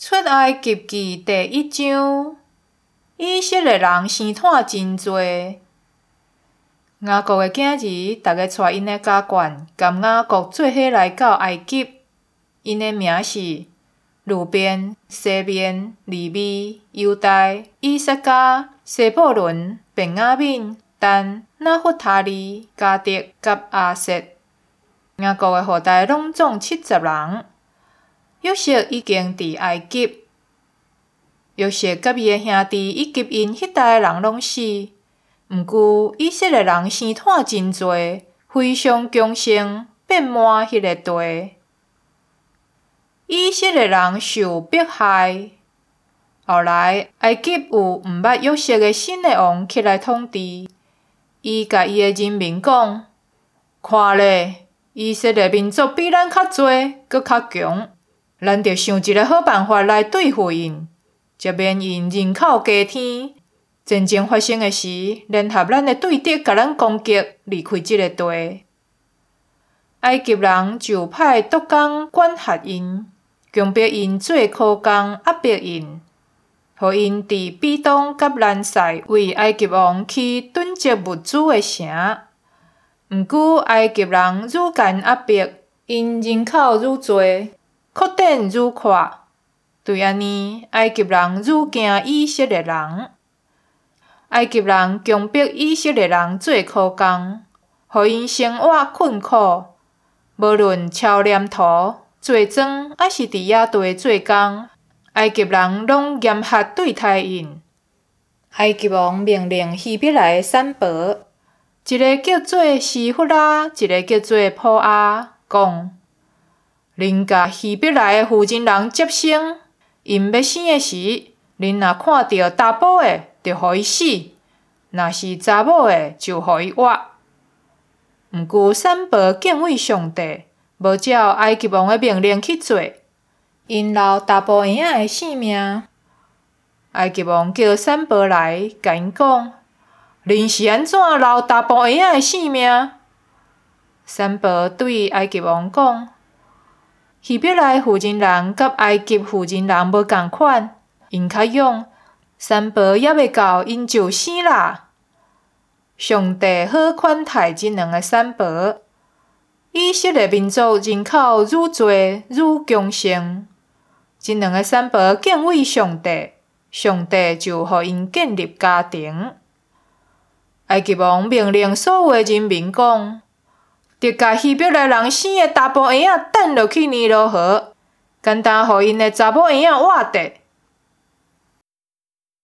出埃及記第1章，以色列人生產真多。雅各的囝兒，逐個帶因的家眷，甲雅各做伙來到埃及。因的名是路邊、西面、利未、猶大、以薩迦、西布倫、便雅憫、但、拿弗他利、迦得甲亞設。雅各的後代攏總70人。約瑟已經佇埃及，約瑟甲伊的兄弟以及因迄代人攏死。毋過以色列人生產真多，非常強盛，遍滿迄個地。以色列人受迫害，後來埃及有毋捌約瑟的新的王起來統治。伊甲伊的人民講：看咧，以色列民族比咱較多，閣較強。咱着想一個好辦法來對付因，則免因人口加添。戰爭發生的時，聯合咱的對敵，甲咱攻擊，離開這個地。埃及人就派督工管轄因，強迫因做苦工，壓迫因，互因佇比東甲蘭塞為埃及王去囤積物資的城。毋過埃及人愈干壓迫，因人口愈多。擴展愈快，對安尼，埃及人愈驚以色列人。埃及人強迫以色列人做苦工，互因生活困苦。無論抄黏土、做磚，還是佇野地做工，埃及人攏嚴厲對待因。埃及王命令希伯來的產婆，一個叫做西弗拉，一個叫做普阿，講。恁甲希伯來的婦人人接生，因要生的時，恁若看到查甫的，就互伊死；若是查某的，就互伊活。毋過產婆敬畏上帝，無照埃及王的命令去做，因留查甫嬰仔的性命。埃及王叫產婆來，甲因講：恁是安怎留查甫嬰仔的性命？產婆對埃及王講：希伯來婦人人甲埃及婦人人無共款，因較勇，產婆還未到，因就生啦。上帝好款待這兩個產婆。以色列民族人口愈多愈強盛，這兩個產婆敬畏上帝，上帝就互因建立家庭。埃及王命令所有的人民講：得甲希伯來人生的查甫嬰仔抌落去尼羅河，簡單互因的查某嬰仔活着。